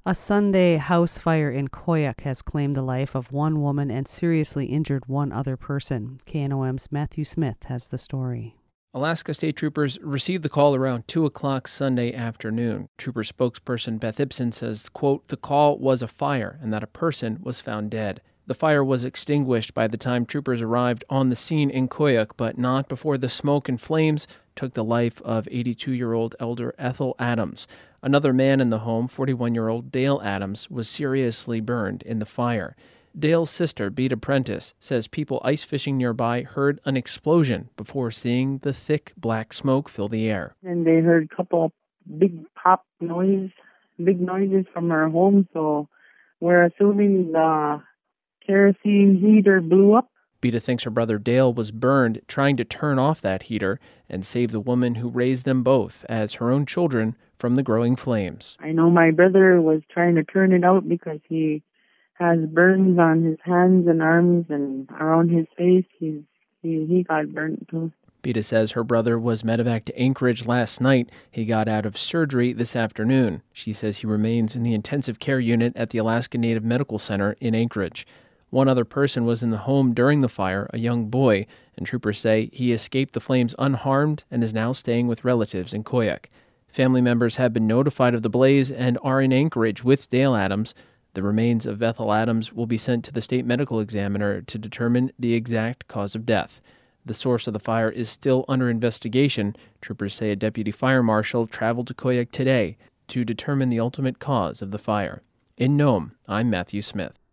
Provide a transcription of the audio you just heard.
A Sunday house fire in Koyuk has claimed the life of one woman and seriously injured one other person. KNOM's Matthew Smith has the story. Alaska State Troopers received the call around 2 o'clock Sunday afternoon. Trooper spokesperson Beth Ibsen says, quote, "The call was a fire and that a person was found dead. The fire was extinguished by the time troopers arrived on the scene in Koyuk, but not before the smoke and flames took the life of 82-year-old Elder Ethel Adams. Another man in the home, 41-year-old Dale Adams, was seriously burned in the fire. Dale's sister, Beta Prentice, says people ice fishing nearby heard an explosion before seeing the thick black smoke fill the air. And they heard a couple big noises from our home, so we're assuming the kerosene heater blew up. Beta thinks her brother Dale was burned trying to turn off that heater and save the woman who raised them both as her own children from the growing flames. I know my brother was trying to turn it out because he has burns on his hands and arms and around his face. He got burnt too. Beta says her brother was medevaced to Anchorage last night. He got out of surgery this afternoon. She says he remains in the intensive care unit at the Alaska Native Medical Center in Anchorage. One other person was in the home during the fire, a young boy, and troopers say he escaped the flames unharmed and is now staying with relatives in Koyuk. Family members have been notified of the blaze and are in Anchorage with Dale Adams. The remains of Ethel Adams will be sent to the state medical examiner to determine the exact cause of death. The source of the fire is still under investigation. Troopers say a deputy fire marshal traveled to Koyuk today to determine the ultimate cause of the fire. In Nome, I'm Matthew Smith.